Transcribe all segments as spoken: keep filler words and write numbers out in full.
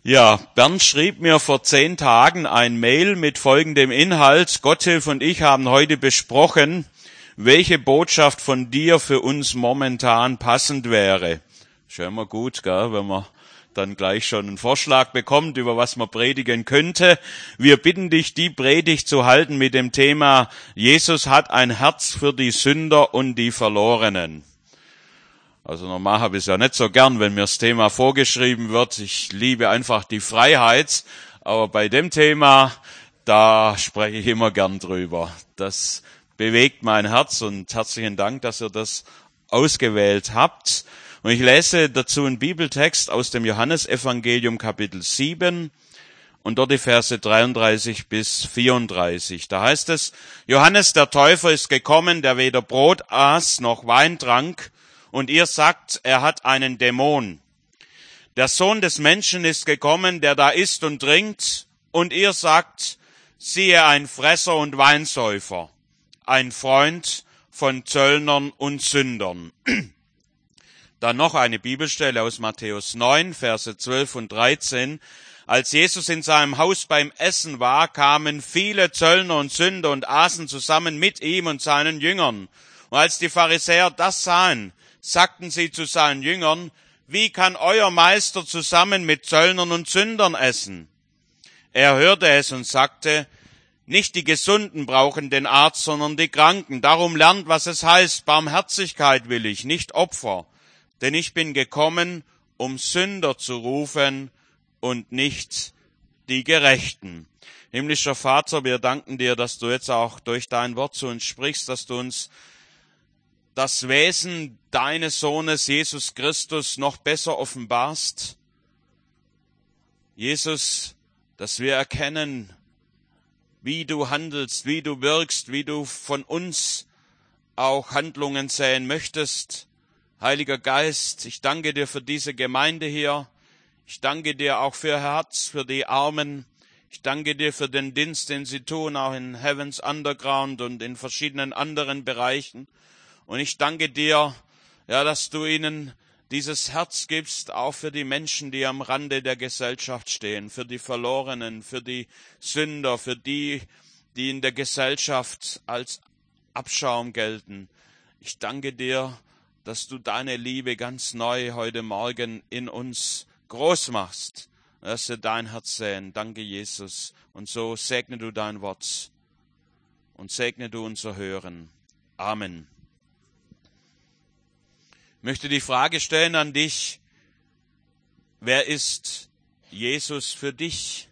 Ja, Bernd schrieb mir vor zehn Tagen ein Mail mit folgendem Inhalt. Gotthilf und ich haben heute besprochen, welche Botschaft von dir für uns momentan passend wäre. Ist ja immer gut, gell, wenn man dann gleich schon einen Vorschlag bekommt, über was man predigen könnte. Wir bitten dich, die Predigt zu halten mit dem Thema Jesus hat ein Herz für die Sünder und die Verlorenen. Also normal habe ich es ja nicht so gern, wenn mir das Thema vorgeschrieben wird. Ich liebe einfach die Freiheit. Aber bei dem Thema, da spreche ich immer gern drüber. Das bewegt mein Herz und herzlichen Dank, dass ihr das ausgewählt habt. Und ich lese dazu einen Bibeltext aus dem Johannesevangelium Kapitel sieben und dort die Verse dreiunddreißig bis vierunddreißig. Da heißt es, Johannes der Täufer ist gekommen, der weder Brot aß noch Wein trank, und ihr sagt, er hat einen Dämon. Der Sohn des Menschen ist gekommen, der da isst und trinkt, und ihr sagt, siehe ein Fresser und Weinsäufer, ein Freund von Zöllnern und Sündern. Dann noch eine Bibelstelle aus Matthäus neun, Verse zwölf und dreizehn. Als Jesus in seinem Haus beim Essen war, kamen viele Zöllner und Sünder und aßen zusammen mit ihm und seinen Jüngern. Und als die Pharisäer das sahen, sagten sie zu seinen Jüngern, wie kann euer Meister zusammen mit Zöllnern und Sündern essen? Er hörte es und sagte, nicht die Gesunden brauchen den Arzt, sondern die Kranken. Darum lernt, was es heißt, Barmherzigkeit will ich, nicht Opfer. Denn ich bin gekommen, um Sünder zu rufen und nicht die Gerechten. Himmlischer Vater, wir danken dir, dass du jetzt auch durch dein Wort zu uns sprichst, dass du uns das Wesen deines Sohnes Jesus Christus noch besser offenbarst. Jesus, dass wir erkennen, wie du handelst, wie du wirkst, wie du von uns auch Handlungen sehen möchtest. Heiliger Geist, ich danke dir für diese Gemeinde hier. Ich danke dir auch für Herz, für die Armen. Ich danke dir für den Dienst, den sie tun, auch in Heavens Underground und in verschiedenen anderen Bereichen. Und ich danke dir, ja, dass du ihnen dieses Herz gibst, auch für die Menschen, die am Rande der Gesellschaft stehen, für die Verlorenen, für die Sünder, für die, die in der Gesellschaft als Abschaum gelten. Ich danke dir, dass du deine Liebe ganz neu heute Morgen in uns groß machst, dass wir dein Herz sehen. Danke, Jesus. Und so segne du dein Wort und segne du unser Hören. Amen. Ich möchte die Frage stellen an dich, wer ist Jesus für dich?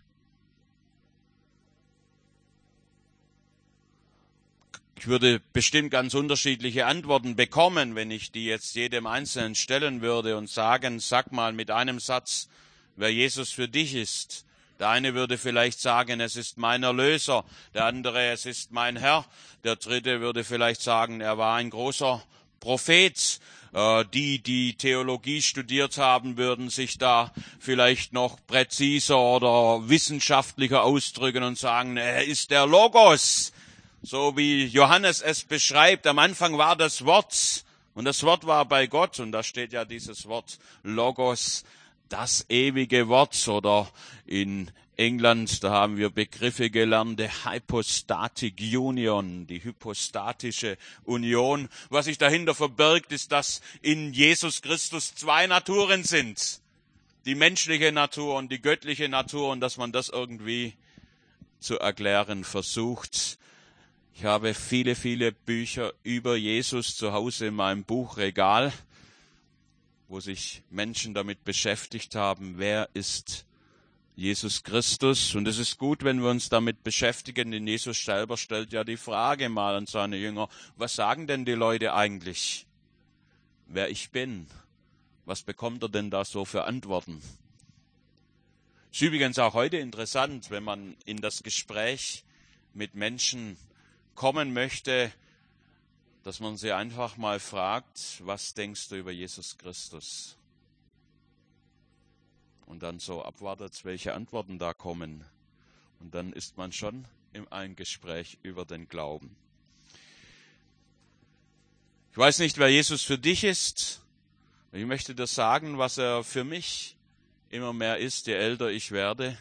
Ich würde bestimmt ganz unterschiedliche Antworten bekommen, wenn ich die jetzt jedem Einzelnen stellen würde und sagen, sag mal mit einem Satz, wer Jesus für dich ist. Der eine würde vielleicht sagen, es ist mein Erlöser, der andere, es ist mein Herr, der dritte würde vielleicht sagen, er war ein großer Prophet. Die, die Theologie studiert haben, würden sich da vielleicht noch präziser oder wissenschaftlicher ausdrücken und sagen, er ist der Logos. So wie Johannes es beschreibt, am Anfang war das Wort und das Wort war bei Gott und da steht ja dieses Wort Logos, das ewige Wort, oder in England, da haben wir Begriffe gelernt, die Hypostatic Union, die hypostatische Union. Was sich dahinter verbirgt, ist, dass in Jesus Christus zwei Naturen sind, die menschliche Natur und die göttliche Natur, und dass man das irgendwie zu erklären versucht. Ich habe viele, viele Bücher über Jesus zu Hause in meinem Buchregal, wo sich Menschen damit beschäftigt haben, wer ist Jesus Christus. Und es ist gut, wenn wir uns damit beschäftigen, denn Jesus selber stellt ja die Frage mal an seine Jünger, was sagen denn die Leute eigentlich, wer ich bin? Was bekommt er denn da so für Antworten? Ist übrigens auch heute interessant, wenn man in das Gespräch mit Menschen kommen möchte, dass man sie einfach mal fragt, was denkst du über Jesus Christus? Und dann so abwartet, welche Antworten da kommen. Und dann ist man schon in einem Gespräch über den Glauben. Ich weiß nicht, wer Jesus für dich ist. Ich möchte dir sagen, was er für mich immer mehr ist, je älter ich werde.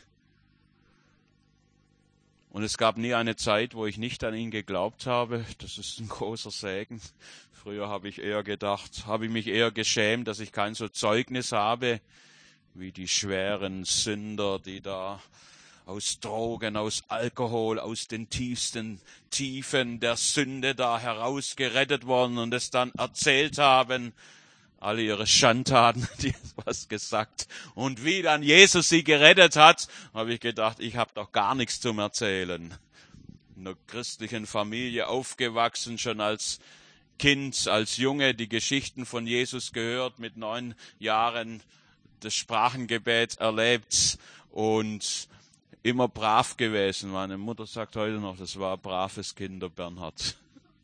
Und es gab nie eine Zeit, wo ich nicht an ihn geglaubt habe. Das ist ein großer Segen. Früher habe ich eher gedacht, habe ich mich eher geschämt, dass ich kein so Zeugnis habe, wie die schweren Sünder, die da aus Drogen, aus Alkohol, aus den tiefsten Tiefen der Sünde da herausgerettet worden und es dann erzählt haben, alle ihre Schandtaten, die was gesagt. Und wie dann Jesus sie gerettet hat, habe ich gedacht, ich habe doch gar nichts zum Erzählen. In einer christlichen Familie aufgewachsen, schon als Kind, als Junge, die Geschichten von Jesus gehört, mit neun Jahren das Sprachengebet erlebt und immer brav gewesen. Meine Mutter sagt heute noch, das war ein braves Kind, der Bernhard.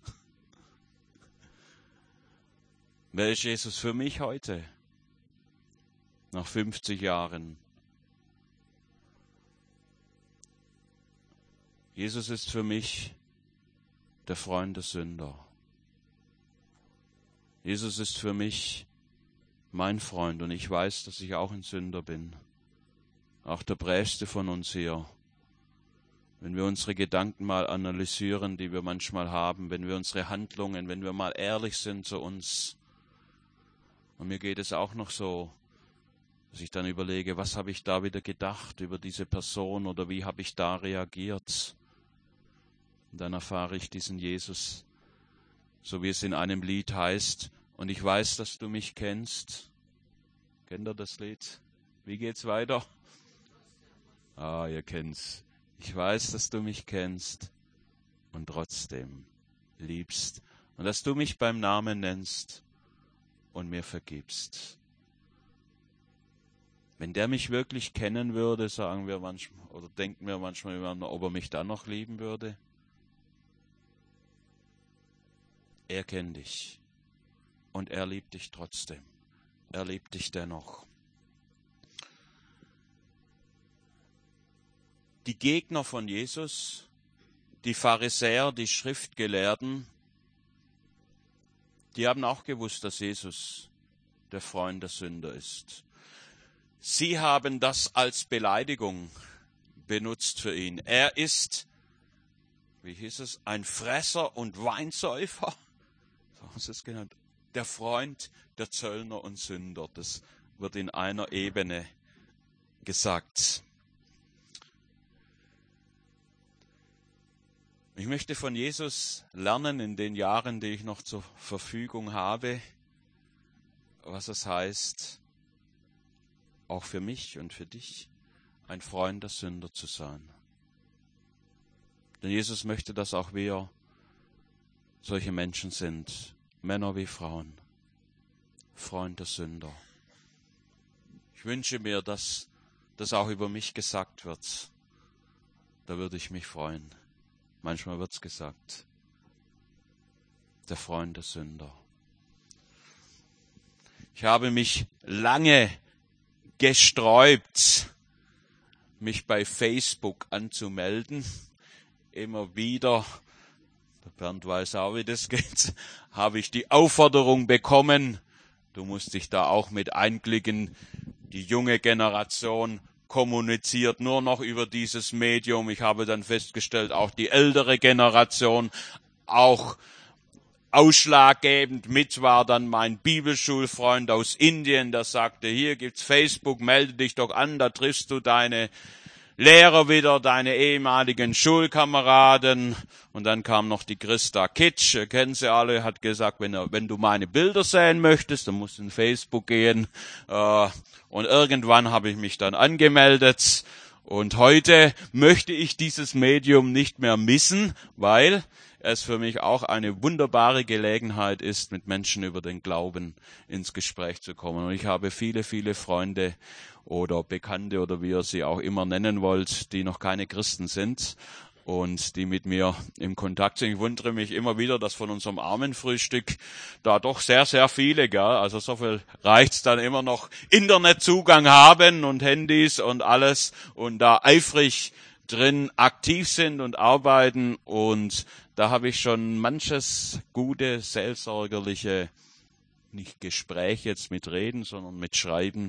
Wer ist Jesus für mich heute? Nach fünfzig Jahren. Jesus ist für mich der Freund der Sünder. Jesus ist für mich mein Freund und ich weiß, dass ich auch ein Sünder bin. Auch der brävste von uns hier. Wenn wir unsere Gedanken mal analysieren, die wir manchmal haben, wenn wir unsere Handlungen, wenn wir mal ehrlich sind zu uns. Und mir geht es auch noch so, dass ich dann überlege, was habe ich da wieder gedacht über diese Person oder wie habe ich da reagiert. Und dann erfahre ich diesen Jesus, so wie es in einem Lied heißt. Und ich weiß, dass du mich kennst. Kennt ihr das Lied? Wie geht's weiter? Ah, ihr kennt's. Ich weiß, dass du mich kennst und trotzdem liebst. Und dass du mich beim Namen nennst und mir vergibst. Wenn der mich wirklich kennen würde, sagen wir manchmal, oder denken wir manchmal, ob er mich dann noch lieben würde. Er kennt dich und er liebt dich trotzdem. Er liebt dich dennoch. Die Gegner von Jesus, die Pharisäer, die Schriftgelehrten, die haben auch gewusst, dass Jesus der Freund der Sünder ist. Sie haben das als Beleidigung benutzt für ihn. Er ist, wie hieß es, ein Fresser und Weinsäufer. So ist es genannt. Der Freund der Zöllner und Sünder. Das wird in einer Ebene gesagt. Ich möchte von Jesus lernen in den Jahren, die ich noch zur Verfügung habe, was es heißt, auch für mich und für dich ein Freund der Sünder zu sein. Denn Jesus möchte, dass auch wir solche Menschen sind, Männer wie Frauen, Freund der Sünder. Ich wünsche mir, dass das auch über mich gesagt wird. Da würde ich mich freuen. Manchmal wird's gesagt, der Freund der Sünder. Ich habe mich lange gesträubt, mich bei Facebook anzumelden. Immer wieder, der Bernd weiß auch, wie das geht, habe ich die Aufforderung bekommen, du musst dich da auch mit einklicken. Die junge Generation kommuniziert nur noch über dieses Medium. Ich habe dann festgestellt, auch die ältere Generation, auch ausschlaggebend mit war dann mein Bibelschulfreund aus Indien, der sagte, hier gibt's Facebook, melde dich doch an, da triffst du deine Lehrer wieder, deine ehemaligen Schulkameraden. Und dann kam noch die Christa Kitsch, ihr kennt sie alle, hat gesagt, wenn, wenn du meine Bilder sehen möchtest, dann musst du in Facebook gehen. Und irgendwann habe ich mich dann angemeldet. Und heute möchte ich dieses Medium nicht mehr missen, weil es für mich auch eine wunderbare Gelegenheit ist, mit Menschen über den Glauben ins Gespräch zu kommen. Und ich habe viele, viele Freunde oder Bekannte oder wie ihr sie auch immer nennen wollt, die noch keine Christen sind und die mit mir im Kontakt sind. Ich wundere mich immer wieder, dass von unserem Armenfrühstück da doch sehr, sehr viele, gell? Also so viel reicht's dann immer noch, Internetzugang haben und Handys und alles und da eifrig drin aktiv sind und arbeiten. Und da habe ich schon manches gute, seelsorgerliche, nicht Gespräch jetzt mit Reden, sondern mit Schreiben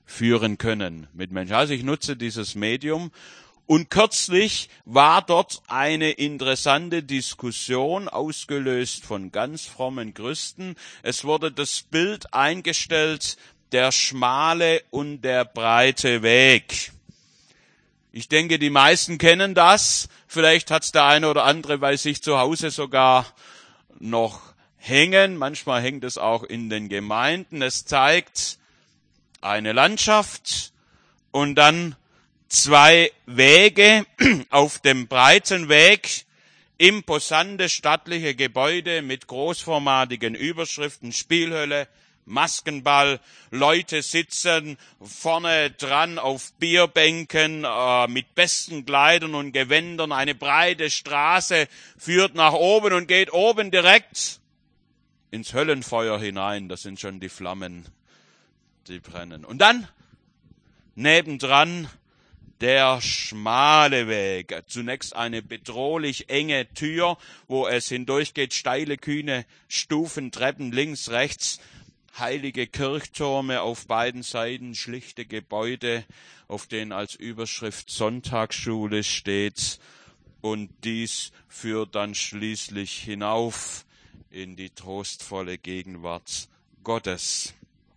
führen können mit Menschen. Also ich nutze dieses Medium. Und kürzlich war dort eine interessante Diskussion, ausgelöst von ganz frommen Christen. Es wurde das Bild eingestellt, der schmale und der breite Weg. Ich denke, die meisten kennen das. Vielleicht hat es der eine oder andere bei sich zu Hause sogar noch hängen. Manchmal hängt es auch in den Gemeinden. Es zeigt eine Landschaft und dann zwei Wege. Auf dem breiten Weg imposante stattliche Gebäude mit großformatigen Überschriften, Spielhölle, Maskenball, Leute sitzen vorne dran auf Bierbänken äh, mit besten Kleidern und Gewändern. Eine breite Straße führt nach oben und geht oben direkt ins Höllenfeuer hinein. Das sind schon die Flammen, die brennen. Und dann nebendran der schmale Weg. Zunächst eine bedrohlich enge Tür, wo es hindurchgeht, steile, kühne Stufen, Treppen links, rechts, heilige Kirchtürme auf beiden Seiten, schlichte Gebäude, auf denen als Überschrift Sonntagsschule steht. Und dies führt dann schließlich hinauf in die trostvolle Gegenwart Gottes.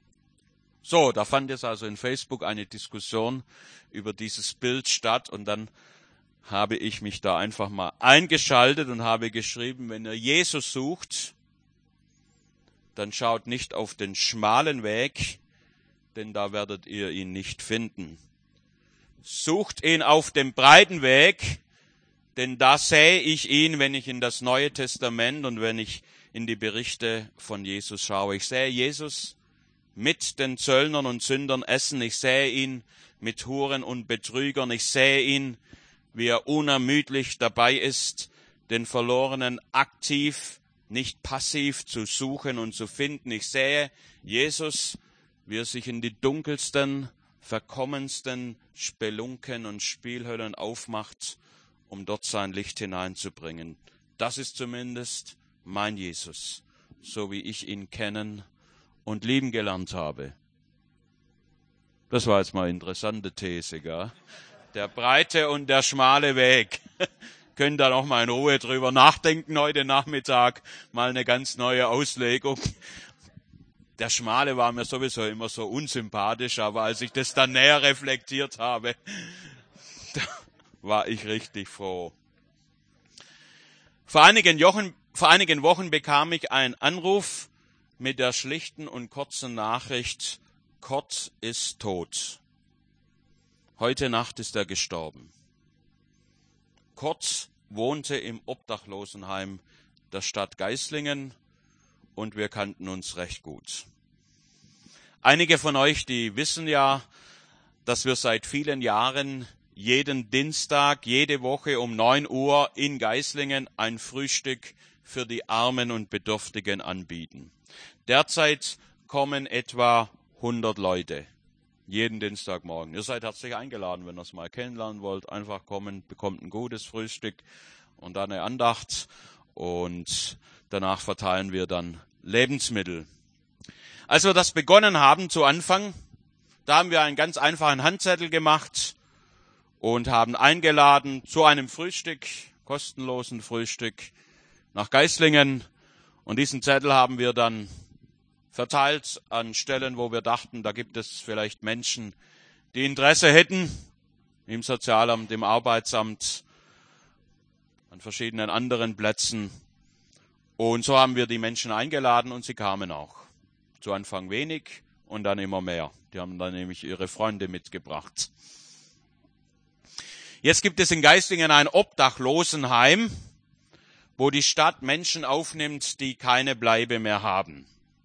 So, da fand jetzt also in Facebook eine Diskussion über dieses Bild statt und dann habe ich mich da einfach mal eingeschaltet und habe geschrieben, wenn ihr Jesus sucht, dann schaut nicht auf den schmalen Weg, denn da werdet ihr ihn nicht finden. Sucht ihn auf dem breiten Weg, denn da sehe ich ihn, wenn ich in das Neue Testament und wenn ich in die Berichte von Jesus schaue. Ich sehe Jesus mit den Zöllnern und Sündern essen. Ich sehe ihn mit Huren und Betrügern. Ich sehe ihn, wie er unermüdlich dabei ist, den Verlorenen aktiv, nicht passiv zu suchen und zu finden. Ich sehe Jesus, wie er sich in die dunkelsten, verkommensten Spelunken und Spielhöllen aufmacht, um dort sein Licht hineinzubringen. Das ist zumindest mein Jesus, so wie ich ihn kennen und lieben gelernt habe. Das war jetzt mal eine interessante These, gell? Der breite und der schmale Weg. Können da noch mal in Ruhe drüber nachdenken heute Nachmittag. Mal eine ganz neue Auslegung. Der schmale war mir sowieso immer so unsympathisch, aber als ich das dann näher reflektiert habe, da war ich richtig froh. Vor einigen Wochen, vor einigen Wochen bekam ich einen Anruf mit der schlichten und kurzen Nachricht, Kurt ist tot. Heute Nacht ist er gestorben. Kurt wohnte im Obdachlosenheim der Stadt Geislingen und wir kannten uns recht gut. Einige von euch, die wissen ja, dass wir seit vielen Jahren jeden Dienstag, jede Woche um neun Uhr in Geislingen ein Frühstück für die Armen und Bedürftigen anbieten. Derzeit kommen etwa hundert Leute, jeden Dienstagmorgen. Ihr seid herzlich eingeladen, wenn ihr es mal kennenlernen wollt. Einfach kommen, bekommt ein gutes Frühstück und dann eine Andacht und danach verteilen wir dann Lebensmittel. Als wir das begonnen haben zu Anfang, da haben wir einen ganz einfachen Handzettel gemacht und haben eingeladen zu einem Frühstück, kostenlosen Frühstück nach Geislingen. Und diesen Zettel haben wir dann verteilt an Stellen, wo wir dachten, da gibt es vielleicht Menschen, die Interesse hätten, im Sozialamt, im Arbeitsamt, an verschiedenen anderen Plätzen. Und so haben wir die Menschen eingeladen und sie kamen auch. Zu Anfang wenig und dann immer mehr. Die haben dann nämlich ihre Freunde mitgebracht. Jetzt gibt es in Geislingen ein Obdachlosenheim, wo die Stadt Menschen aufnimmt, die keine Bleibe mehr haben.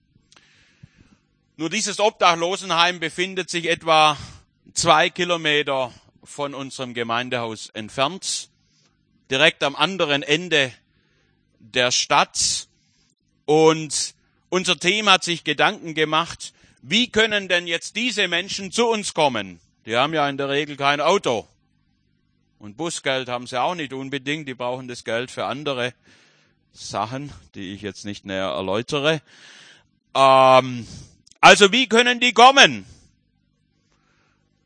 Nur dieses Obdachlosenheim befindet sich etwa zwei Kilometer von unserem Gemeindehaus entfernt, direkt am anderen Ende der Stadt. Und unser Team hat sich Gedanken gemacht, wie können denn jetzt diese Menschen zu uns kommen? Die haben ja in der Regel kein Auto. Und Busgeld haben sie auch nicht unbedingt, die brauchen das Geld für andere Sachen, die ich jetzt nicht näher erläutere. Ähm, also wie können die kommen?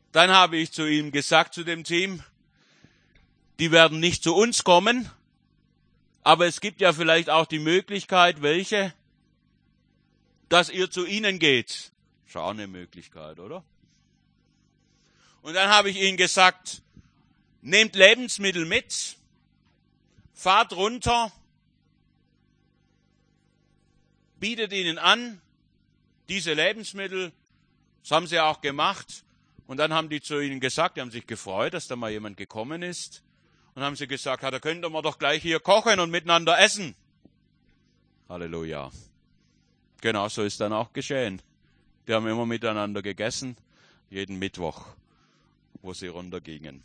Dann habe ich zu ihm gesagt, zu dem Team, die werden nicht zu uns kommen, aber es gibt ja vielleicht auch die Möglichkeit, welche, dass ihr zu ihnen geht. Ist auch eine Möglichkeit, oder? Und dann habe ich ihnen gesagt, nehmt Lebensmittel mit, fahrt runter, bietet ihnen an, diese Lebensmittel, das haben sie auch gemacht. Und dann haben die zu ihnen gesagt, die haben sich gefreut, dass da mal jemand gekommen ist. Und haben sie gesagt, ja, da könnten wir doch gleich hier kochen und miteinander essen. Halleluja. Genau so ist dann auch geschehen. Die haben immer miteinander gegessen, jeden Mittwoch, wo sie runtergingen.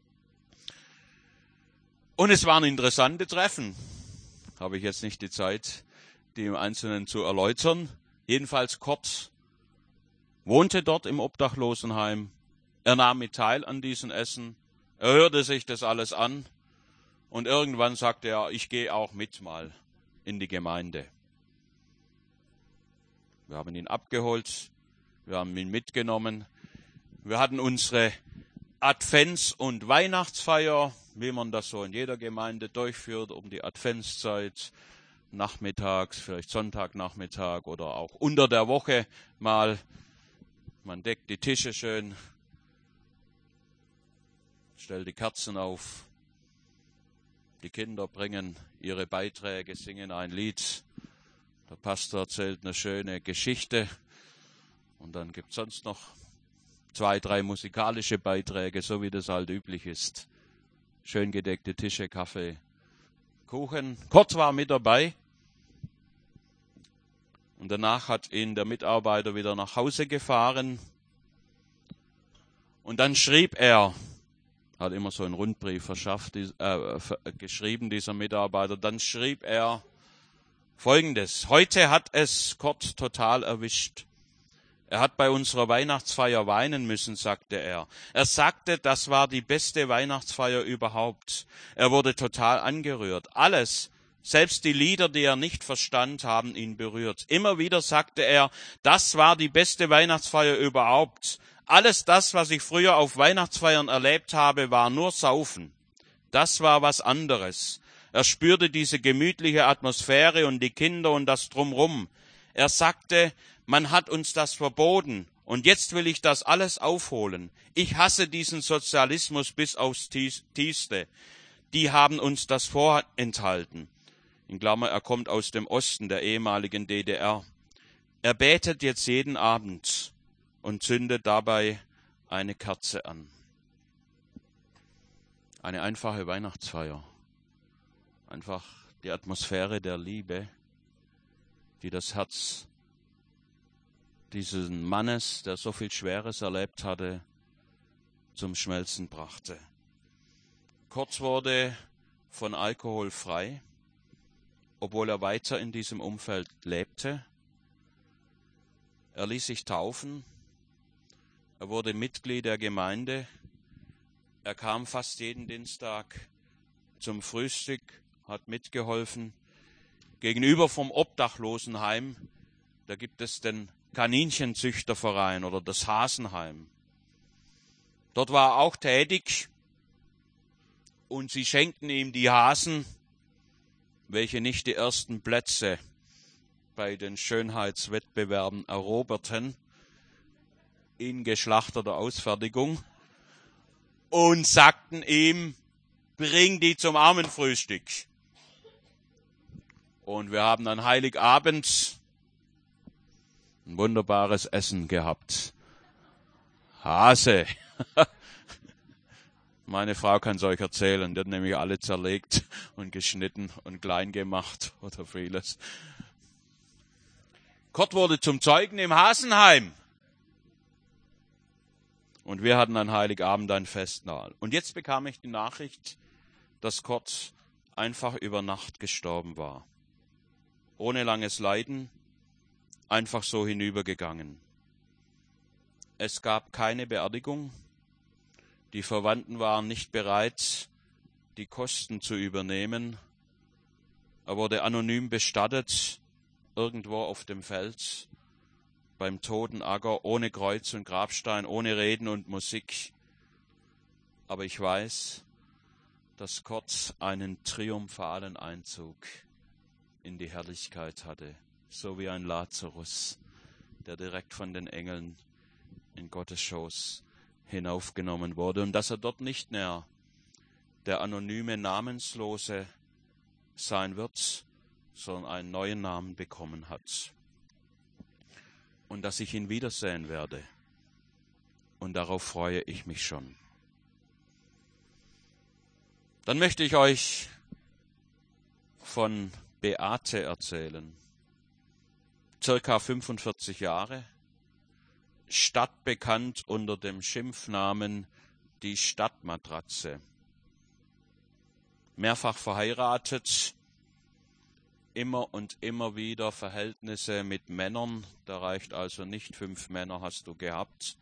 Und es waren interessante Treffen. Habe ich jetzt nicht die Zeit, die im Einzelnen zu erläutern. Jedenfalls Kurt wohnte dort im Obdachlosenheim. Er nahm mit teil an diesem Essen. Er hörte sich das alles an. Und irgendwann sagte er, ich gehe auch mit mal in die Gemeinde. Wir haben ihn abgeholt. Wir haben ihn mitgenommen. Wir hatten unsere Advents- und Weihnachtsfeier, wie man das so in jeder Gemeinde durchführt, um die Adventszeit, nachmittags, vielleicht Sonntagnachmittag oder auch unter der Woche mal. Man deckt die Tische schön, stellt die Kerzen auf. Die Kinder bringen ihre Beiträge, singen ein Lied. Der Pastor erzählt eine schöne Geschichte. Und dann gibt es sonst noch zwei, drei musikalische Beiträge, so wie das halt üblich ist. Schön gedeckte Tische, Kaffee, Kuchen. Kurt war mit dabei. Und danach hat ihn der Mitarbeiter wieder nach Hause gefahren. Und dann schrieb er, hat immer so einen Rundbrief verschafft, äh, geschrieben, dieser Mitarbeiter. Dann schrieb er Folgendes. Heute hat es Kurt total erwischt. Er hat bei unserer Weihnachtsfeier weinen müssen, sagte er. Er sagte, das war die beste Weihnachtsfeier überhaupt. Er wurde total angerührt. Alles, selbst die Lieder, die er nicht verstand, haben ihn berührt. Immer wieder sagte er, das war die beste Weihnachtsfeier überhaupt. Alles das, was ich früher auf Weihnachtsfeiern erlebt habe, war nur Saufen. Das war was anderes. Er spürte diese gemütliche Atmosphäre und die Kinder und das Drumrum. Er sagte, man hat uns das verboten und jetzt will ich das alles aufholen. Ich hasse diesen Sozialismus bis aufs Tiefste. Die haben uns das vorenthalten. In Klammer, er kommt aus dem Osten der ehemaligen D D R. Er betet jetzt jeden Abend und zündet dabei eine Kerze an. Eine einfache Weihnachtsfeier. Einfach die Atmosphäre der Liebe, die das Herz dieses Mannes, der so viel Schweres erlebt hatte, zum Schmelzen brachte. Kurt wurde von Alkohol frei, obwohl er weiter in diesem Umfeld lebte. Er ließ sich taufen, er wurde Mitglied der Gemeinde, er kam fast jeden Dienstag zum Frühstück, hat mitgeholfen. Gegenüber vom Obdachlosenheim, da gibt es den Kaninchenzüchterverein oder das Hasenheim. Dort war er auch tätig und sie schenkten ihm die Hasen, welche nicht die ersten Plätze bei den Schönheitswettbewerben eroberten, in geschlachteter Ausfertigung, und sagten ihm, bring die zum Armenfrühstück. Und wir haben an Heiligabend ein wunderbares Essen gehabt. Hase. Meine Frau kann es euch erzählen, die hat nämlich alle zerlegt und geschnitten und klein gemacht oder vieles. Kurt wurde zum Zeugen im Hasenheim. Und wir hatten an Heiligabend ein Festmahl. Und jetzt bekam ich die Nachricht, dass Kurt einfach über Nacht gestorben war. Ohne langes Leiden, einfach so hinübergegangen. Es gab keine Beerdigung. Die Verwandten waren nicht bereit, die Kosten zu übernehmen. Er wurde anonym bestattet, irgendwo auf dem Feld, beim Totenacker, ohne Kreuz und Grabstein, ohne Reden und Musik. Aber ich weiß, dass Gott einen triumphalen Einzug in die Herrlichkeit hatte, so wie ein Lazarus, der direkt von den Engeln in Gottes Schoß hinaufgenommen wurde, und dass er dort nicht mehr der anonyme Namenslose sein wird, sondern einen neuen Namen bekommen hat. Und dass ich ihn wiedersehen werde. Und darauf freue ich mich schon. Dann möchte ich euch von Beate erzählen. Circa fünfundvierzig Jahre, stadtbekannt unter dem Schimpfnamen die Stadtmatratze. Mehrfach verheiratet, immer und immer wieder Verhältnisse mit Männern, da reicht also nicht, fünf Männer hast du gehabt.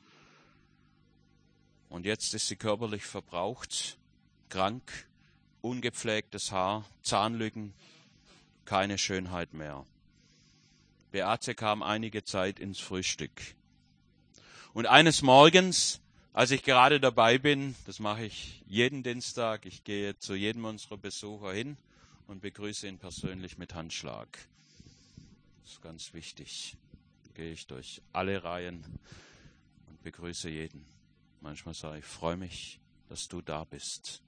Und jetzt ist sie körperlich verbraucht, krank, ungepflegtes Haar, Zahnlücken, keine Schönheit mehr. Beate kam einige Zeit ins Frühstück. Und eines Morgens, als ich gerade dabei bin, das mache ich jeden Dienstag, ich gehe zu jedem unserer Besucher hin und begrüße ihn persönlich mit Handschlag. Das ist ganz wichtig. Da gehe ich durch alle Reihen und begrüße jeden. Manchmal sage ich, ich freue mich, dass du da bist.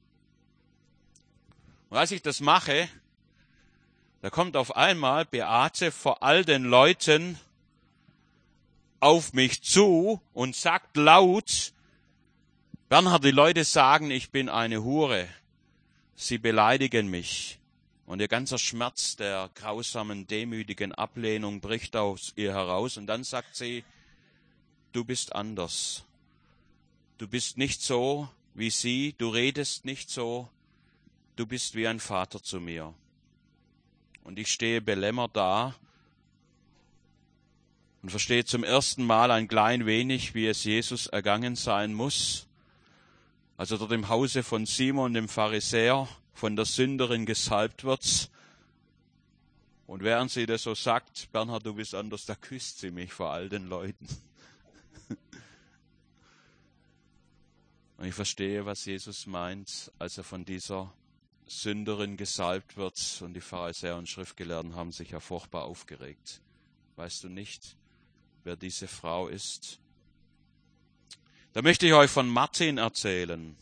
Und als ich das mache, da kommt auf einmal Beate vor all den Leuten auf mich zu und sagt laut, Bernhard, die Leute sagen, ich bin eine Hure. Sie beleidigen mich. Und ihr ganzer Schmerz der grausamen, demütigen Ablehnung bricht aus ihr heraus. Und dann sagt sie, du bist anders. Du bist nicht so wie sie, du redest nicht so, du bist wie ein Vater zu mir. Und ich stehe belämmert da und verstehe zum ersten Mal ein klein wenig, wie es Jesus ergangen sein muss, als er dort im Hause von Simon, dem Pharisäer, von der Sünderin gesalbt wird. Und während sie das so sagt, Bernhard, du bist anders, da küsst sie mich vor all den Leuten. Und ich verstehe, was Jesus meint, als er von dieser Sünderin gesalbt wird, und die Pharisäer und Schriftgelehrten haben sich ja furchtbar aufgeregt. Weißt du nicht, wer diese Frau ist? Da möchte ich euch von Martin erzählen.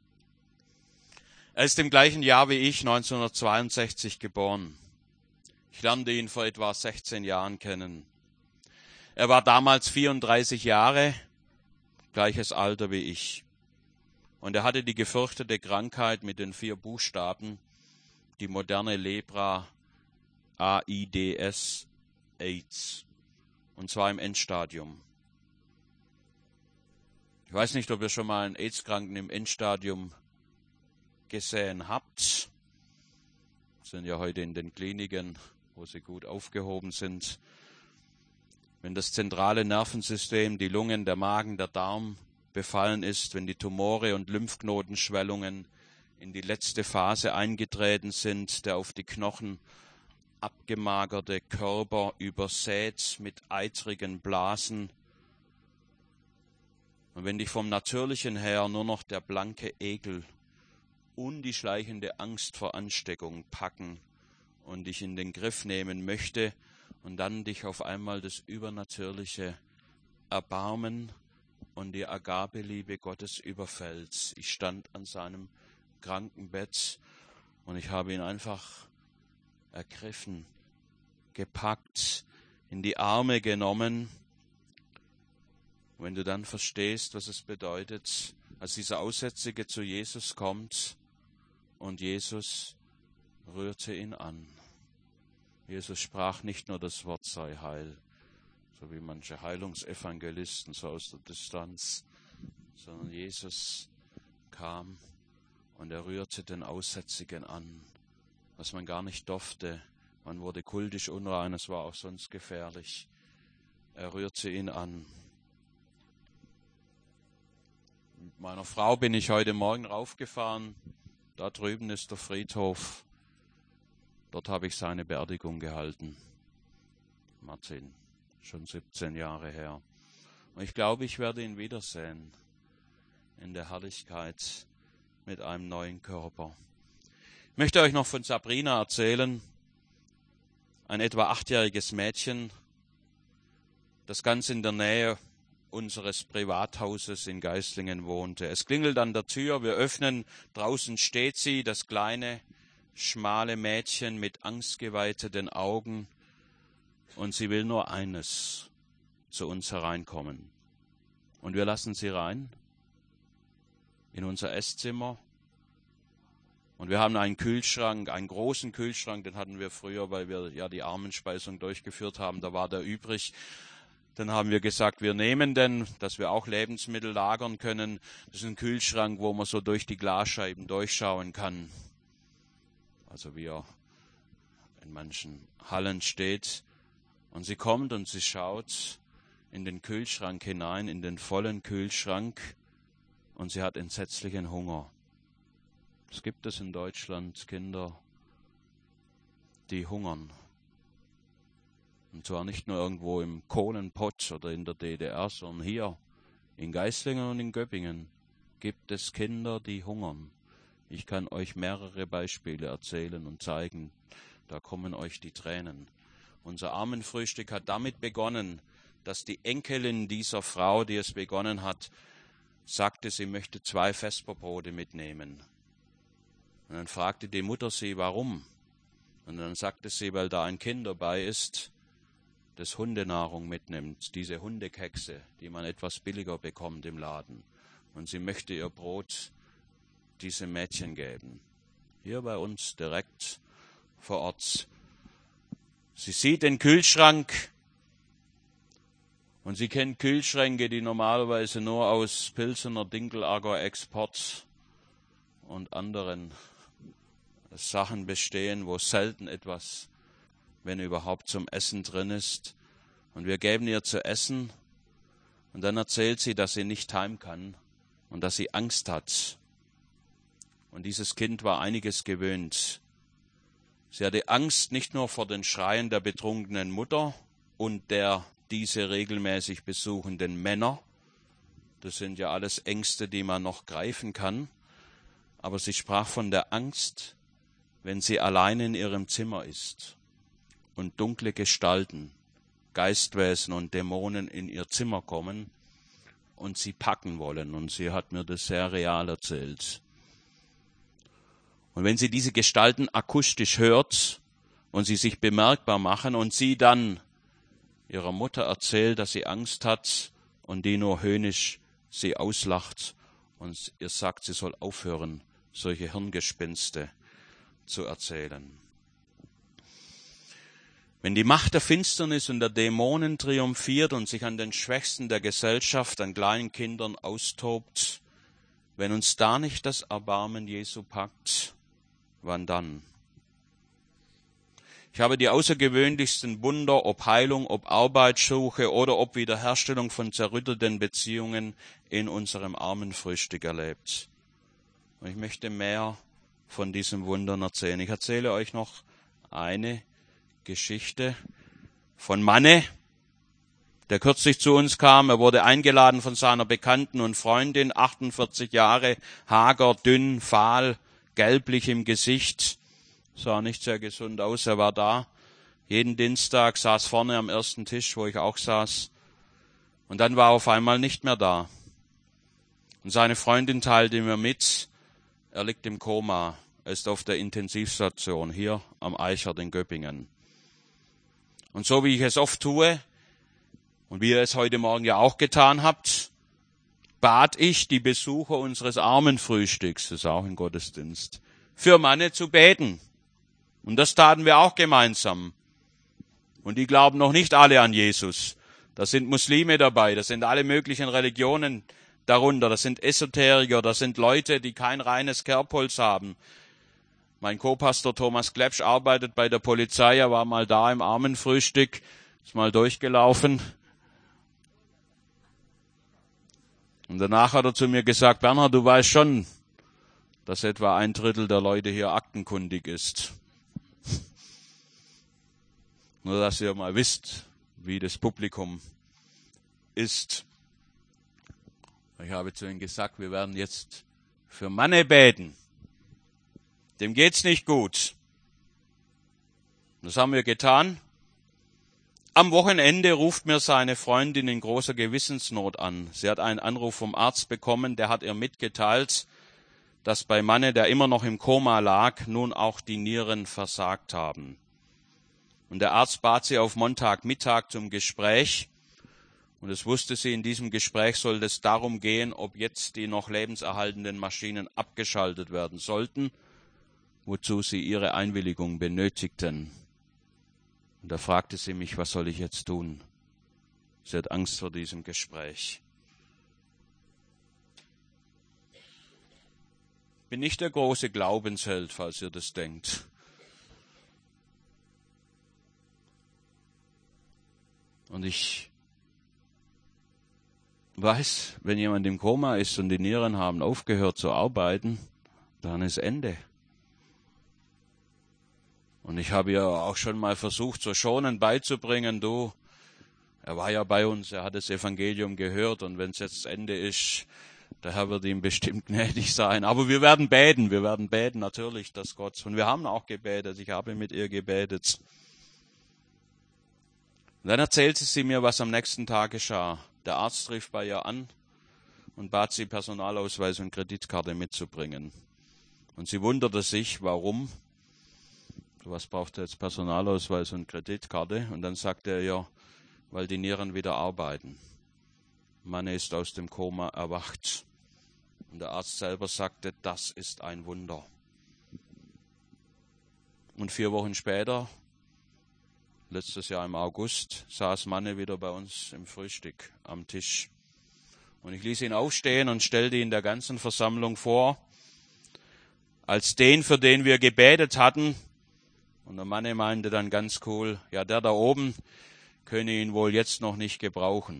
Er ist im gleichen Jahr wie ich, neunzehnhundertzweiundsechzig, geboren. Ich lernte ihn vor etwa sechzehn Jahren kennen. Er war damals vierunddreißig Jahre, gleiches Alter wie ich. Und er hatte die gefürchtete Krankheit mit den vier Buchstaben, die moderne Lepra, AIDS, AIDS, und zwar im Endstadium. Ich weiß nicht, ob ihr schon mal einen AIDS-Kranken im Endstadium gesehen habt. Wir sind ja heute in den Kliniken, wo sie gut aufgehoben sind. Wenn das zentrale Nervensystem, die Lungen, der Magen, der Darm befallen ist, wenn die Tumore und Lymphknotenschwellungen in die letzte Phase eingetreten sind, der auf die Knochen abgemagerte Körper übersät mit eitrigen Blasen, und wenn dich vom Natürlichen her nur noch der blanke Ekel und die schleichende Angst vor Ansteckung packen und dich in den Griff nehmen möchte und dann dich auf einmal das übernatürliche Erbarmen und die Agapeliebe Gottes überfällt. Ich stand an seinem Krankenbett und ich habe ihn einfach ergriffen, gepackt, in die Arme genommen. Wenn du dann verstehst, was es bedeutet, als dieser Aussätzige zu Jesus kommt und Jesus rührte ihn an. Jesus sprach nicht nur, das Wort sei heil, so wie manche Heilungsevangelisten so aus der Distanz, sondern Jesus kam und er rührte den Aussätzigen an, was man gar nicht durfte. Man wurde kultisch unrein, es war auch sonst gefährlich. Er rührte ihn an. Mit meiner Frau bin ich heute Morgen raufgefahren. Da drüben ist der Friedhof. Dort habe ich seine Beerdigung gehalten. Martin schon siebzehn Jahre her. Und ich glaube, ich werde ihn wiedersehen in der Herrlichkeit mit einem neuen Körper. Ich möchte euch noch von Sabrina erzählen, ein etwa achtjähriges Mädchen, das ganz in der Nähe unseres Privathauses in Geislingen wohnte. Es klingelt an der Tür, wir öffnen, draußen steht sie, das kleine, schmale Mädchen mit angstgeweiteten Augen, und sie will nur eines, zu uns hereinkommen. Und wir lassen sie rein in unser Esszimmer. Und wir haben einen Kühlschrank, einen großen Kühlschrank, den hatten wir früher, weil wir ja die Armenspeisung durchgeführt haben, da war der übrig. Dann haben wir gesagt, wir nehmen den, dass wir auch Lebensmittel lagern können. Das ist ein Kühlschrank, wo man so durch die Glasscheiben durchschauen kann. Also wie er in manchen Hallen steht. Und sie kommt und sie schaut in den Kühlschrank hinein, in den vollen Kühlschrank. Und sie hat entsetzlichen Hunger. Es gibt es in Deutschland Kinder, die hungern. Und zwar nicht nur irgendwo im Kohlenpott oder in der D D R, sondern hier in Geislingen und in Göppingen gibt es Kinder, die hungern. Ich kann euch mehrere Beispiele erzählen und zeigen. Da kommen euch die Tränen. Unser Armenfrühstück hat damit begonnen, dass die Enkelin dieser Frau, die es begonnen hat, sagte, sie möchte zwei Vesperbrote mitnehmen. Und dann fragte die Mutter sie, warum? Und dann sagte sie, weil da ein Kind dabei ist, das Hundenahrung mitnimmt, diese Hundekekse, die man etwas billiger bekommt im Laden. Und sie möchte ihr Brot diesem Mädchen geben. Hier bei uns direkt vor Ort. Sie sieht den Kühlschrank und sie kennt Kühlschränke, die normalerweise nur aus Pilsener Dinkelagger Export und anderen Sachen bestehen, wo selten etwas, wenn überhaupt, zum Essen drin ist. Und wir geben ihr zu essen und dann erzählt sie, dass sie nicht heim kann und dass sie Angst hat. Und dieses Kind war einiges gewöhnt. Sie hatte Angst nicht nur vor den Schreien der betrunkenen Mutter und der diese regelmäßig besuchenden Männer. Das sind ja alles Ängste, die man noch greifen kann. Aber sie sprach von der Angst, wenn sie allein in ihrem Zimmer ist und dunkle Gestalten, Geistwesen und Dämonen in ihr Zimmer kommen und sie packen wollen. Und sie hat mir das sehr real erzählt. Und wenn sie diese Gestalten akustisch hört und sie sich bemerkbar machen und sie dann ihrer Mutter erzählt, dass sie Angst hat und die nur höhnisch sie auslacht und ihr sagt, sie soll aufhören, solche Hirngespinste zu erzählen. Wenn die Macht der Finsternis und der Dämonen triumphiert und sich an den Schwächsten der Gesellschaft, an kleinen Kindern austobt, wenn uns da nicht das Erbarmen Jesu packt, wann dann? Ich habe die außergewöhnlichsten Wunder, ob Heilung, ob Arbeitssuche oder ob Wiederherstellung von zerrütteten Beziehungen in unserem Armenfrühstück erlebt. Und ich möchte mehr von diesen Wundern erzählen. Ich erzähle euch noch eine Geschichte von Manne, der kürzlich zu uns kam. Er wurde eingeladen von seiner Bekannten und Freundin, achtundvierzig Jahre, hager, dünn, fahl, gelblich im Gesicht, sah nicht sehr gesund aus. Er war da jeden Dienstag, saß vorne am ersten Tisch, wo ich auch saß. Und dann war er auf einmal nicht mehr da. Und seine Freundin teilte mir mit, er liegt im Koma, er ist auf der Intensivstation hier am Eichert in Göppingen. Und so wie ich es oft tue und wie ihr es heute Morgen ja auch getan habt, bat ich die Besucher unseres Armenfrühstücks, das ist auch ein Gottesdienst, für Manne zu beten. Und das taten wir auch gemeinsam. Und die glauben noch nicht alle an Jesus. Da sind Muslime dabei, da sind alle möglichen Religionen darunter, das sind Esoteriker, das sind Leute, die kein reines Kerbholz haben. Mein Co-Pastor Thomas Klepsch arbeitet bei der Polizei, er war mal da im Armenfrühstück, ist mal durchgelaufen. Und danach hat er zu mir gesagt, Bernhard, du weißt schon, dass etwa ein Drittel der Leute hier aktenkundig ist. Nur, dass ihr mal wisst, wie das Publikum ist. Ich habe zu ihnen gesagt, wir werden jetzt für Manne beten. Dem geht's nicht gut. Das haben wir getan. Am Wochenende ruft mir seine Freundin in großer Gewissensnot an. Sie hat einen Anruf vom Arzt bekommen, der hat ihr mitgeteilt, dass bei Manne, der immer noch im Koma lag, nun auch die Nieren versagt haben. Und der Arzt bat sie auf Montagmittag zum Gespräch. Und es wusste sie, in diesem Gespräch sollte es darum gehen, ob jetzt die noch lebenserhaltenden Maschinen abgeschaltet werden sollten, wozu sie ihre Einwilligung benötigten. Und da fragte sie mich, was soll ich jetzt tun? Sie hat Angst vor diesem Gespräch. Ich bin nicht der große Glaubensheld, falls ihr das denkt. Und ich weiß, wenn jemand im Koma ist und die Nieren haben aufgehört zu arbeiten, dann ist Ende. Und ich habe ihr auch schon mal versucht, so schonend beizubringen, du, er war ja bei uns, er hat das Evangelium gehört und wenn es jetzt Ende ist, der Herr wird ihm bestimmt gnädig sein. Aber wir werden beten, wir werden beten, natürlich, dass Gott, und wir haben auch gebetet, ich habe mit ihr gebetet. Und dann erzählte sie mir, was am nächsten Tag geschah. Der Arzt rief bei ihr an und bat sie, Personalausweis und Kreditkarte mitzubringen. Und sie wunderte sich, warum. Was braucht er jetzt, Personalausweis und Kreditkarte? Und dann sagte er, ja, weil die Nieren wieder arbeiten. Manne ist aus dem Koma erwacht. Und der Arzt selber sagte, das ist ein Wunder. Und vier Wochen später, letztes Jahr im August, saß Manne wieder bei uns im Frühstück am Tisch. Und ich ließ ihn aufstehen und stellte ihn der ganzen Versammlung vor, als den, für den wir gebetet hatten. Und der Manne meinte dann ganz cool, ja, der da oben könne ihn wohl jetzt noch nicht gebrauchen.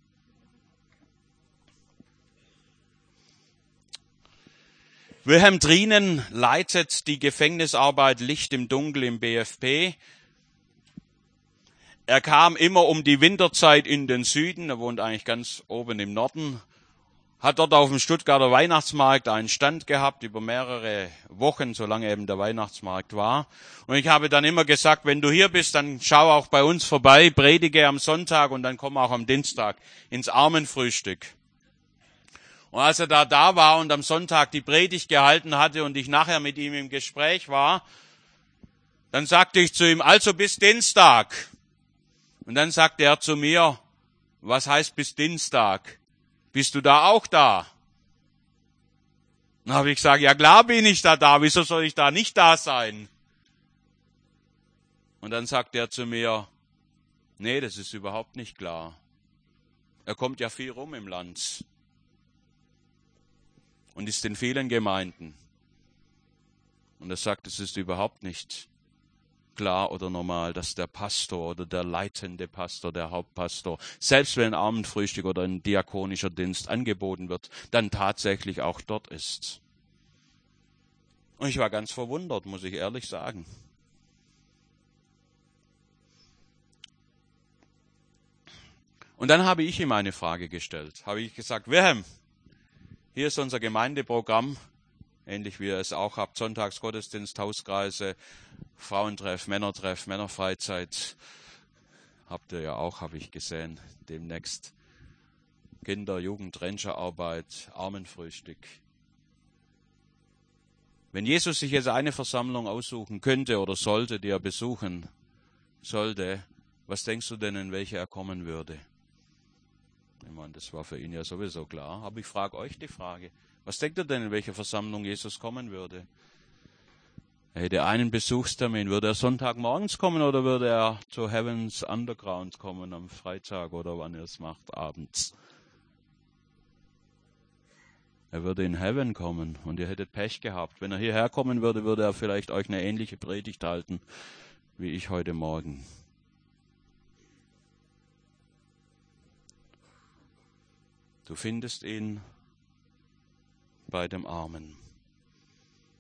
Wilhelm Drienen leitet die Gefängnisarbeit Licht im Dunkel im B F P. Er kam immer um die Winterzeit in den Süden, er wohnt eigentlich ganz oben im Norden, hat dort auf dem Stuttgarter Weihnachtsmarkt einen Stand gehabt über mehrere Wochen, solange eben der Weihnachtsmarkt war. Und ich habe dann immer gesagt, wenn du hier bist, dann schau auch bei uns vorbei, predige am Sonntag und dann komm auch am Dienstag ins Armenfrühstück. Und als er da da war und am Sonntag die Predigt gehalten hatte und ich nachher mit ihm im Gespräch war, dann sagte ich zu ihm, also bis Dienstag. Und dann sagte er zu mir, was heißt bis Dienstag? Bist du da auch da? Dann habe ich gesagt, ja klar bin ich da da, wieso soll ich da nicht da sein? Und dann sagte er zu mir, nee, das ist überhaupt nicht klar. Er kommt ja viel rum im Land und ist in vielen Gemeinden. Und er sagt, es ist überhaupt nicht klar oder normal, dass der Pastor oder der leitende Pastor, der Hauptpastor, selbst wenn ein Armenfrühstück oder ein diakonischer Dienst angeboten wird, dann tatsächlich auch dort ist. Und ich war ganz verwundert, muss ich ehrlich sagen. Und dann habe ich ihm eine Frage gestellt. Habe ich gesagt, Wilhelm, hier ist unser Gemeindeprogramm, ähnlich wie ihr es auch habt, Sonntagsgottesdienst, Hauskreise, Frauentreff, Männertreff, Männerfreizeit. Habt ihr ja auch, habe ich gesehen, demnächst. Kinder-, Jugend-, Rangerarbeit, Armenfrühstück. Wenn Jesus sich jetzt eine Versammlung aussuchen könnte oder sollte, die er besuchen sollte, was denkst du denn, in welche er kommen würde? Ich meine, das war für ihn ja sowieso klar. Aber ich frage euch die Frage, was denkt ihr denn, in welche Versammlung Jesus kommen würde? Er hätte einen Besuchstermin. Würde er Sonntagmorgens kommen oder würde er zu Heavens Underground kommen am Freitag oder wann er es macht, abends? Er würde in Heaven kommen und ihr hättet Pech gehabt. Wenn er hierher kommen würde, würde er vielleicht euch eine ähnliche Predigt halten, wie ich heute Morgen. Du findest ihn bei dem Armen.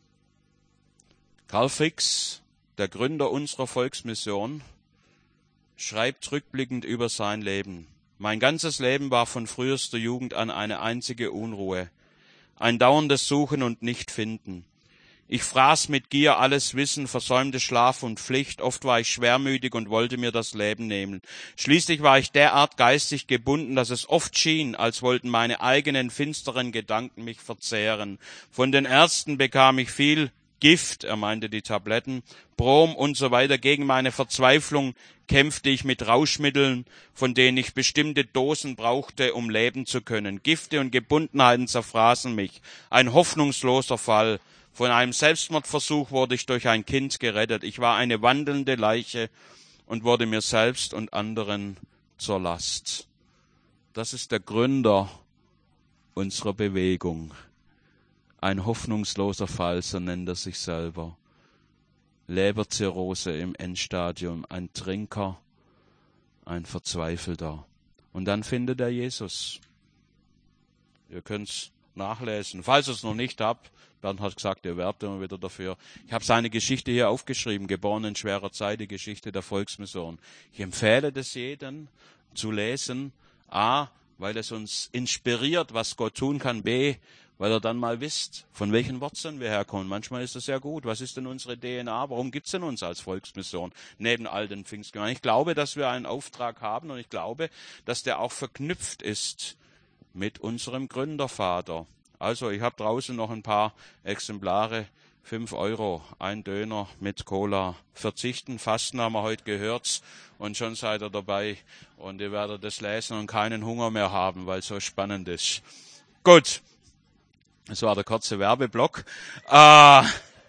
Karl Fix, der Gründer unserer Volksmission, schreibt rückblickend über sein Leben: Mein ganzes Leben war von frühester Jugend an eine einzige Unruhe, ein dauerndes Suchen und Nicht-Finden. Ich fraß mit Gier alles Wissen, versäumte Schlaf und Pflicht, oft war ich schwermütig und wollte mir das Leben nehmen. Schließlich war ich derart geistig gebunden, dass es oft schien, als wollten meine eigenen finsteren Gedanken mich verzehren. Von den Ärzten bekam ich viel Gift, er meinte die Tabletten, Brom und so weiter. Gegen meine Verzweiflung kämpfte ich mit Rauschmitteln, von denen ich bestimmte Dosen brauchte, um leben zu können. Gifte und Gebundenheiten zerfraßen mich. Ein hoffnungsloser Fall. Von einem Selbstmordversuch wurde ich durch ein Kind gerettet. Ich war eine wandelnde Leiche und wurde mir selbst und anderen zur Last. Das ist der Gründer unserer Bewegung. Ein hoffnungsloser Fall, so nennt er sich selber. Leberzirrhose im Endstadium, ein Trinker, ein Verzweifelter. Und dann findet er Jesus. Ihr könnt's nachlesen. Falls ihr es noch nicht habt, Bernd hat gesagt, ihr werbt immer wieder dafür. Ich habe seine Geschichte hier aufgeschrieben, geboren in schwerer Zeit, die Geschichte der Volksmission. Ich empfehle das jedem zu lesen. A, weil es uns inspiriert, was Gott tun kann. B, weil ihr dann mal wisst, von welchen Wurzeln wir herkommen. Manchmal ist es sehr gut. Was ist denn unsere D N A? Warum gibt's denn uns als Volksmission neben all den Pfingstgemeinden? Ich glaube, dass wir einen Auftrag haben und ich glaube, dass der auch verknüpft ist mit unserem Gründervater. Also, ich habe draußen noch ein paar Exemplare, fünf Euro, ein Döner mit Cola. Verzichten, Fasten haben wir heute gehört und schon seid ihr dabei und ihr werdet das lesen und keinen Hunger mehr haben, weil es so spannend ist. Gut, das war der kurze Werbeblock. Äh,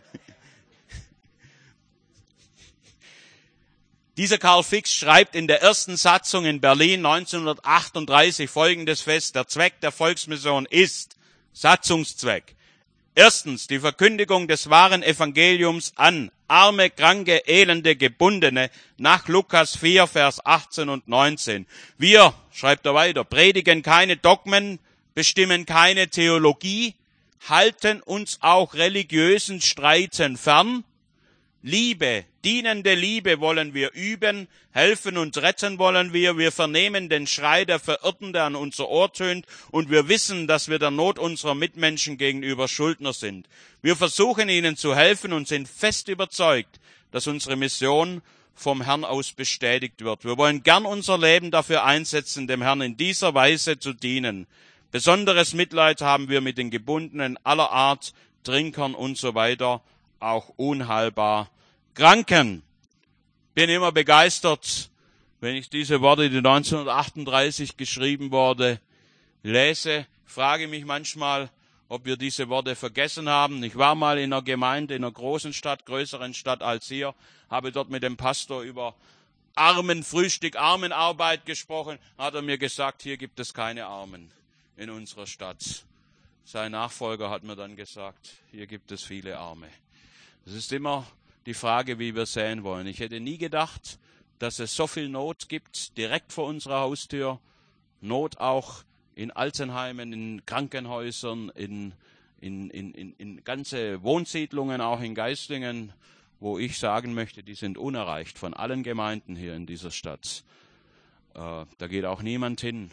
Dieser Karl Fix schreibt in der ersten Satzung in Berlin neunzehnhundertachtunddreißig folgendes fest: Der Zweck der Volksmission ist, Satzungszweck, erstens die Verkündigung des wahren Evangeliums an arme, kranke, elende, Gebundene nach Lukas vier, Vers achtzehn und neunzehn. Wir, schreibt er weiter, predigen keine Dogmen, bestimmen keine Theologie, halten uns auch religiösen Streiten fern. Liebe, dienende Liebe wollen wir üben, helfen und retten wollen wir. Wir vernehmen den Schrei der Verirrten, der an unser Ohr tönt, und wir wissen, dass wir der Not unserer Mitmenschen gegenüber Schuldner sind. Wir versuchen ihnen zu helfen und sind fest überzeugt, dass unsere Mission vom Herrn aus bestätigt wird. Wir wollen gern unser Leben dafür einsetzen, dem Herrn in dieser Weise zu dienen. Besonderes Mitleid haben wir mit den Gebundenen aller Art, Trinkern und so weiter, auch unheilbar Kranken. Bin immer begeistert, wenn ich diese Worte, die neunzehnhundertachtunddreißig geschrieben wurde, lese. Frage mich manchmal, ob wir diese Worte vergessen haben. Ich war mal in einer Gemeinde, in einer großen Stadt, größeren Stadt als hier, habe dort mit dem Pastor über Armenfrühstück, Armenarbeit gesprochen. Hat er mir gesagt, hier gibt es keine Armen in unserer Stadt. Sein Nachfolger hat mir dann gesagt, hier gibt es viele Arme. Es ist immer die Frage, wie wir säen wollen. Ich hätte nie gedacht, dass es so viel Not gibt, direkt vor unserer Haustür. Not auch in Altenheimen, in Krankenhäusern, in, in, in, in, in ganze Wohnsiedlungen, auch in Geislingen, wo ich sagen möchte, die sind unerreicht von allen Gemeinden hier in dieser Stadt. Äh, da geht auch niemand hin.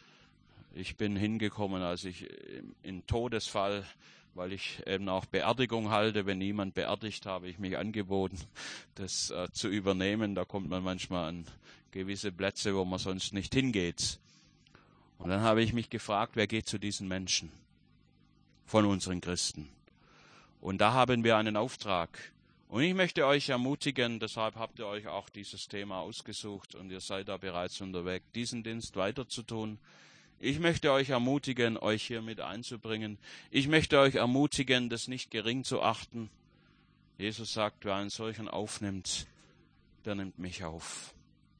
Ich bin hingekommen, als ich in Todesfall, weil ich eben auch Beerdigung halte. Wenn niemand beerdigt, habe ich mich angeboten, das äh, zu übernehmen. Da kommt man manchmal an gewisse Plätze, wo man sonst nicht hingeht. Und dann habe ich mich gefragt, wer geht zu diesen Menschen von unseren Christen? Und da haben wir einen Auftrag. Und ich möchte euch ermutigen, deshalb habt ihr euch auch dieses Thema ausgesucht und ihr seid da bereits unterwegs, diesen Dienst weiterzutun. Ich möchte euch ermutigen, euch hier mit einzubringen. Ich möchte euch ermutigen, das nicht gering zu achten. Jesus sagt, wer einen solchen aufnimmt, der nimmt mich auf.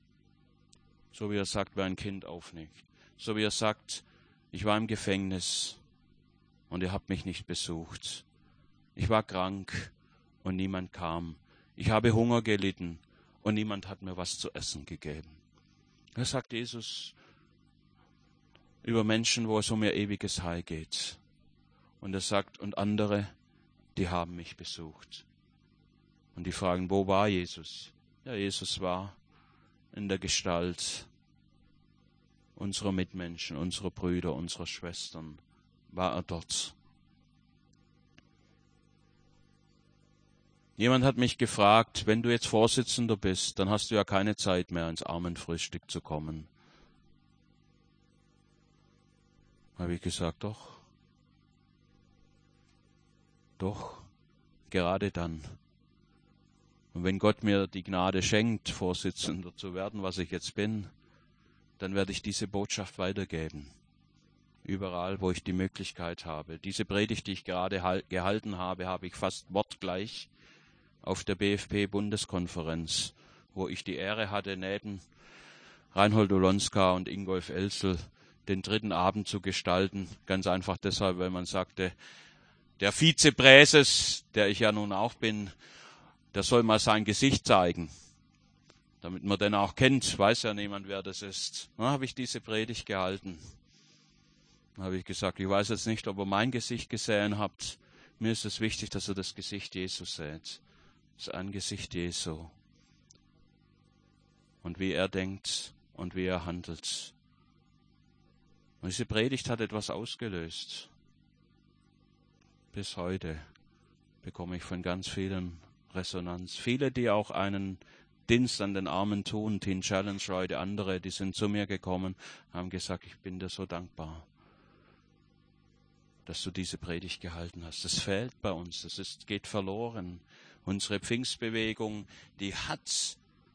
So wie er sagt, wer ein Kind aufnimmt. So wie er sagt, ich war im Gefängnis und ihr habt mich nicht besucht. Ich war krank und niemand kam. Ich habe Hunger gelitten und niemand hat mir was zu essen gegeben. Das sagt Jesus über Menschen, wo es um ihr ewiges Heil geht. Und er sagt, und andere, die haben mich besucht. Und die fragen, wo war Jesus? Ja, Jesus war in der Gestalt unserer Mitmenschen, unserer Brüder, unserer Schwestern, war er dort. Jemand hat mich gefragt, wenn du jetzt Vorsitzender bist, dann hast du ja keine Zeit mehr, ins Armenfrühstück zu kommen. Habe ich gesagt, doch. Doch, gerade dann. Und wenn Gott mir die Gnade schenkt, Vorsitzender zu werden, was ich jetzt bin, dann werde ich diese Botschaft weitergeben. Überall, wo ich die Möglichkeit habe. Diese Predigt, die ich gerade gehalten habe, habe ich fast wortgleich auf der B F P-Bundeskonferenz, wo ich die Ehre hatte, neben Reinhold Olonska und Ingolf Elzel den dritten Abend zu gestalten. Ganz einfach deshalb, weil man sagte, der Vizepräses, der ich ja nun auch bin, der soll mal sein Gesicht zeigen, damit man den auch kennt. Weiß ja niemand, wer das ist. Dann habe ich diese Predigt gehalten. Dann habe ich gesagt, ich weiß jetzt nicht, ob ihr mein Gesicht gesehen habt. Mir ist es wichtig, dass ihr das Gesicht Jesu seht. Das Angesicht Jesu. Und wie er denkt und wie er handelt. Und diese Predigt hat etwas ausgelöst. Bis heute bekomme ich von ganz vielen Resonanz. Viele, die auch einen Dienst an den Armen tun, Teen Challenge heute, andere, die sind zu mir gekommen, haben gesagt, ich bin dir so dankbar, dass du diese Predigt gehalten hast. Das fehlt bei uns, das ist, geht verloren. Unsere Pfingstbewegung, die hat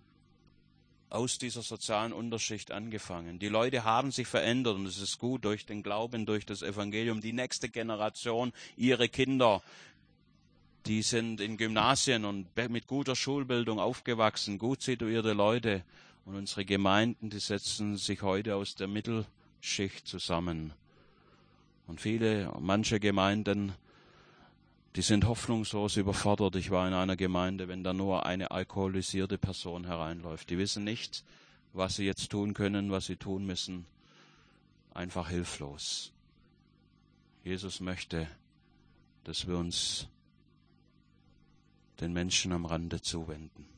aus dieser sozialen Unterschicht angefangen. Die Leute haben sich verändert und es ist gut durch den Glauben, durch das Evangelium. Die nächste Generation, ihre Kinder, die sind in Gymnasien und mit guter Schulbildung aufgewachsen, gut situierte Leute. Und unsere Gemeinden, die setzen sich heute aus der Mittelschicht zusammen. Und viele, manche Gemeinden, die sind hoffnungslos überfordert. Ich war in einer Gemeinde, wenn da nur eine alkoholisierte Person hereinläuft. Die wissen nicht, was sie jetzt tun können, was sie tun müssen. Einfach hilflos. Jesus möchte, dass wir uns den Menschen am Rande zuwenden.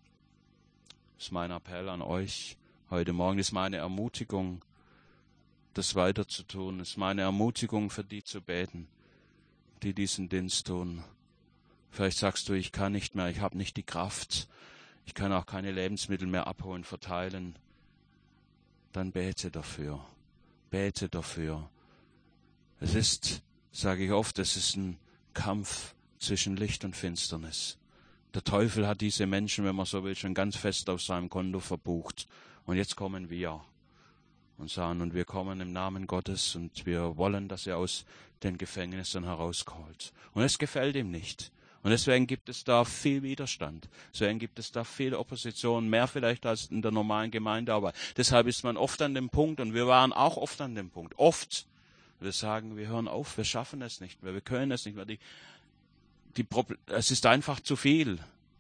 Das ist mein Appell an euch heute Morgen. Das ist meine Ermutigung, das weiter zu tun. Das ist meine Ermutigung, für die zu beten, die diesen Dienst tun. Vielleicht sagst du, ich kann nicht mehr, ich habe nicht die Kraft, ich kann auch keine Lebensmittel mehr abholen, verteilen. Dann bete dafür, bete dafür. Es ist, sage ich oft, es ist ein Kampf zwischen Licht und Finsternis. Der Teufel hat diese Menschen, wenn man so will, schon ganz fest auf seinem Konto verbucht. Und jetzt kommen wir und sagen, und wir kommen im Namen Gottes und wir wollen, dass er aus den Gefängnissen herauskommt. Und es gefällt ihm nicht. Und deswegen gibt es da viel Widerstand. Deswegen gibt es da viel Opposition, mehr vielleicht als in der normalen Gemeindearbeit. Deshalb ist man oft an dem Punkt, und wir waren auch oft an dem Punkt, oft, wir sagen, wir hören auf, wir schaffen es nicht mehr, wir können es nicht mehr. Die, die Proble- es ist einfach zu viel.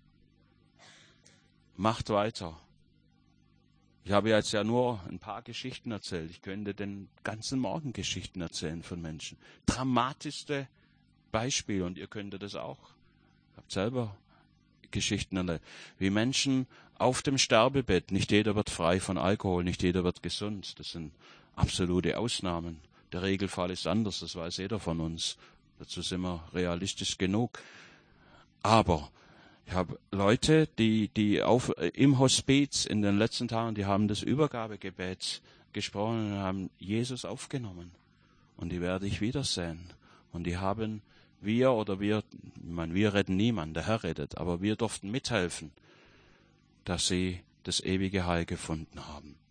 Macht weiter. Ich habe jetzt ja nur ein paar Geschichten erzählt. Ich könnte den ganzen Morgen Geschichten erzählen von Menschen. Dramatischste Beispiele, und ihr könntet das auch. Ihr habt selber Geschichten erlebt. Wie Menschen auf dem Sterbebett, nicht jeder wird frei von Alkohol, nicht jeder wird gesund. Das sind absolute Ausnahmen. Der Regelfall ist anders, das weiß jeder von uns. Dazu sind wir realistisch genug. Aber ich habe Leute, die, die auf, im Hospiz in den letzten Tagen, die haben das Übergabegebet gesprochen und haben Jesus aufgenommen. Und die werde ich wiedersehen. Und die haben wir oder wir, ich meine, wir retten niemanden, der Herr rettet, aber wir durften mithelfen, dass sie das ewige Heil gefunden haben.